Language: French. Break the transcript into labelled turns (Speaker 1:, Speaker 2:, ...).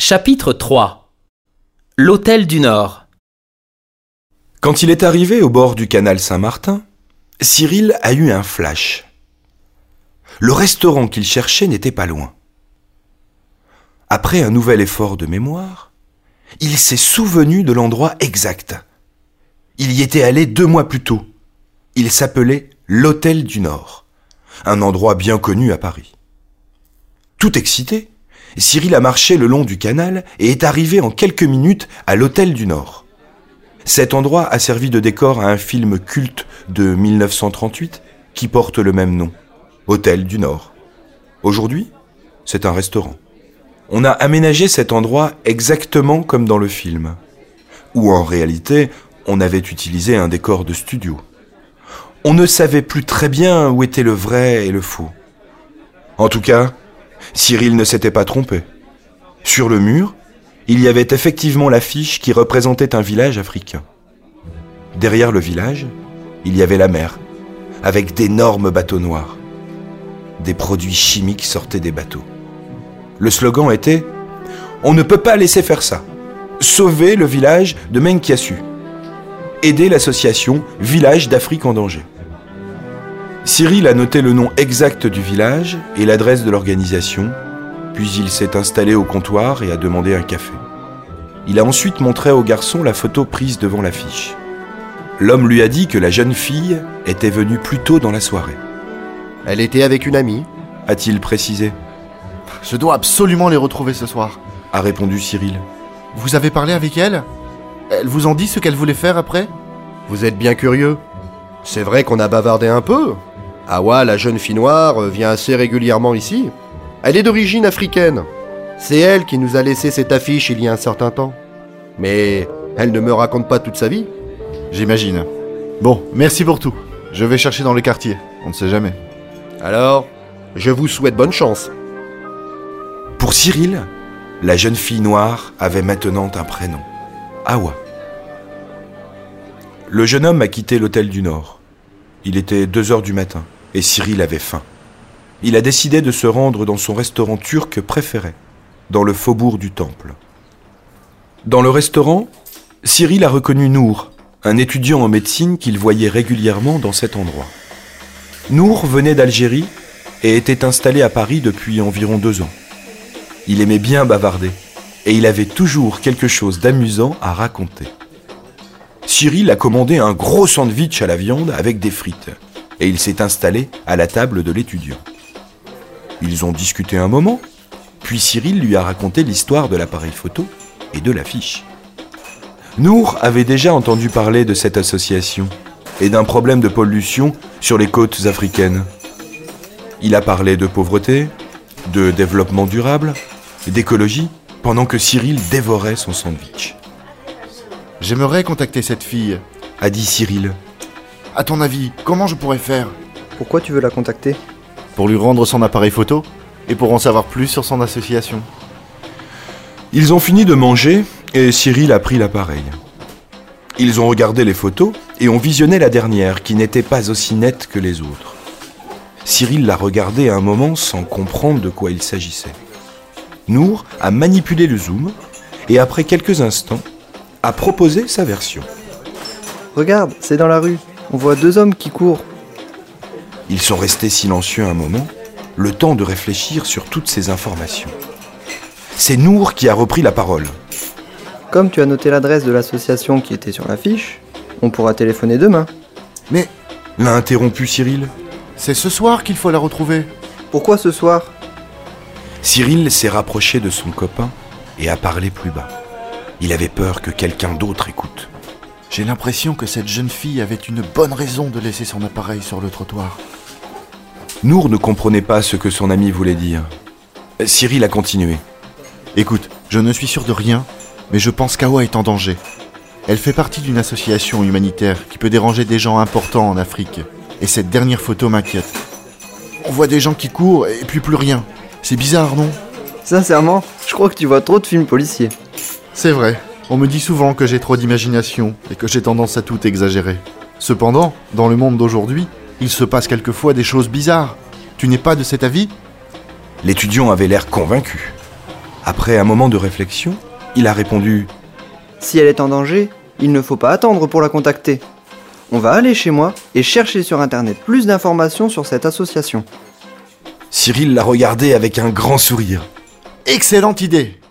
Speaker 1: Chapitre 3. L'Hôtel du Nord.
Speaker 2: Quand il est arrivé au bord du canal Saint-Martin, Cyril a eu un flash. Le restaurant qu'il cherchait n'était pas loin. Après un nouvel effort de mémoire, il s'est souvenu de l'endroit exact. Il y était allé 2 mois plus tôt. Il s'appelait l'Hôtel du Nord, un endroit bien connu à Paris. Tout excité, Cyril a marché le long du canal et est arrivé en quelques minutes à l'Hôtel du Nord. Cet endroit a servi de décor à un film culte de 1938 qui porte le même nom, Hôtel du Nord. Aujourd'hui, c'est un restaurant. On a aménagé cet endroit exactement comme dans le film, où en réalité, on avait utilisé un décor de studio. On ne savait plus très bien où était le vrai et le faux. En tout cas, Cyril ne s'était pas trompé. Sur le mur, il y avait effectivement l'affiche qui représentait un village africain. Derrière le village, il y avait la mer, avec d'énormes bateaux noirs. Des produits chimiques sortaient des bateaux. Le slogan était « On ne peut pas laisser faire ça. Sauver le village de Menkiasu. Aider l'association Village d'Afrique en danger. » Cyril a noté le nom exact du village et l'adresse de l'organisation, puis il s'est installé au comptoir et a demandé un café. Il a ensuite montré au garçon la photo prise devant l'affiche. L'homme lui a dit que la jeune fille était venue plus tôt dans la soirée.
Speaker 3: « Elle était avec une amie ?»
Speaker 2: a-t-il précisé.
Speaker 4: « Je dois absolument les retrouver ce soir »
Speaker 2: a répondu Cyril.
Speaker 4: « Vous avez parlé avec elle ? Elle vous en dit ce qu'elle voulait faire après ? »
Speaker 3: « Vous êtes bien curieux. C'est vrai qu'on a bavardé un peu. Awa, la jeune fille noire, vient assez régulièrement ici. Elle est d'origine africaine. C'est elle qui nous a laissé cette affiche il y a un certain temps. Mais elle ne me raconte pas toute sa vie. »
Speaker 4: J'imagine. Bon, merci pour tout. Je vais chercher dans le quartier, on ne sait jamais.
Speaker 3: Alors, je vous souhaite bonne chance.
Speaker 2: Pour Cyril, la jeune fille noire avait maintenant un prénom, Awa. Le jeune homme a quitté l'Hôtel du Nord. Il était 2h du matin et Cyril avait faim. Il a décidé de se rendre dans son restaurant turc préféré, dans le faubourg du Temple. Dans le restaurant, Cyril a reconnu Nour, un étudiant en médecine qu'il voyait régulièrement dans cet endroit. Nour venait d'Algérie et était installé à Paris depuis environ 2 ans. Il aimait bien bavarder et il avait toujours quelque chose d'amusant à raconter. Cyril a commandé un gros sandwich à la viande avec des frites et il s'est installé à la table de l'étudiant. Ils ont discuté un moment, puis Cyril lui a raconté l'histoire de l'appareil photo et de l'affiche. Nour avait déjà entendu parler de cette association et d'un problème de pollution sur les côtes africaines. Il a parlé de pauvreté, de développement durable, d'écologie, pendant que Cyril dévorait son sandwich.
Speaker 4: « J'aimerais contacter cette fille, »
Speaker 2: a dit Cyril.
Speaker 4: « À ton avis, comment je pourrais faire ?»«
Speaker 5: Pourquoi tu veux la contacter ?»«
Speaker 4: Pour lui rendre son appareil photo et pour en savoir plus sur son association. »
Speaker 2: Ils ont fini de manger et Cyril a pris l'appareil. Ils ont regardé les photos et ont visionné la dernière qui n'était pas aussi nette que les autres. Cyril l'a regardée un moment sans comprendre de quoi il s'agissait. Nour a manipulé le zoom et après quelques instants, a proposé sa version.
Speaker 5: « Regarde, c'est dans la rue. On voit 2 hommes qui courent. »
Speaker 2: Ils sont restés silencieux un moment, le temps de réfléchir sur toutes ces informations. C'est Nour qui a repris la parole.
Speaker 5: « Comme tu as noté l'adresse de l'association qui était sur l'affiche, on pourra téléphoner demain. »
Speaker 4: « Mais... »
Speaker 2: l'a interrompu Cyril.
Speaker 4: « C'est ce soir qu'il faut la retrouver. »«
Speaker 5: Pourquoi ce soir ?»
Speaker 2: Cyril s'est rapproché de son copain et a parlé plus bas. Il avait peur que quelqu'un d'autre écoute.
Speaker 4: « J'ai l'impression que cette jeune fille avait une bonne raison de laisser son appareil sur le trottoir. »
Speaker 2: Nour ne comprenait pas ce que son ami voulait dire. Cyril a continué.
Speaker 4: « Écoute, je ne suis sûr de rien, mais je pense qu'Awa est en danger. Elle fait partie d'une association humanitaire qui peut déranger des gens importants en Afrique. Et cette dernière photo m'inquiète. On voit des gens qui courent et puis plus rien. C'est bizarre, non ?
Speaker 5: Sincèrement, je crois que tu vois trop de films policiers.
Speaker 4: C'est vrai, on me dit souvent que j'ai trop d'imagination et que j'ai tendance à tout exagérer. Cependant, dans le monde d'aujourd'hui, il se passe quelquefois des choses bizarres. Tu n'es pas de cet avis ?
Speaker 2: L'étudiant avait l'air convaincu. Après un moment de réflexion, il a répondu «
Speaker 5: Si elle est en danger, il ne faut pas attendre pour la contacter. On va aller chez moi et chercher sur internet plus d'informations sur cette association. »
Speaker 2: Cyril l'a regardé avec un grand sourire.
Speaker 4: Excellente idée!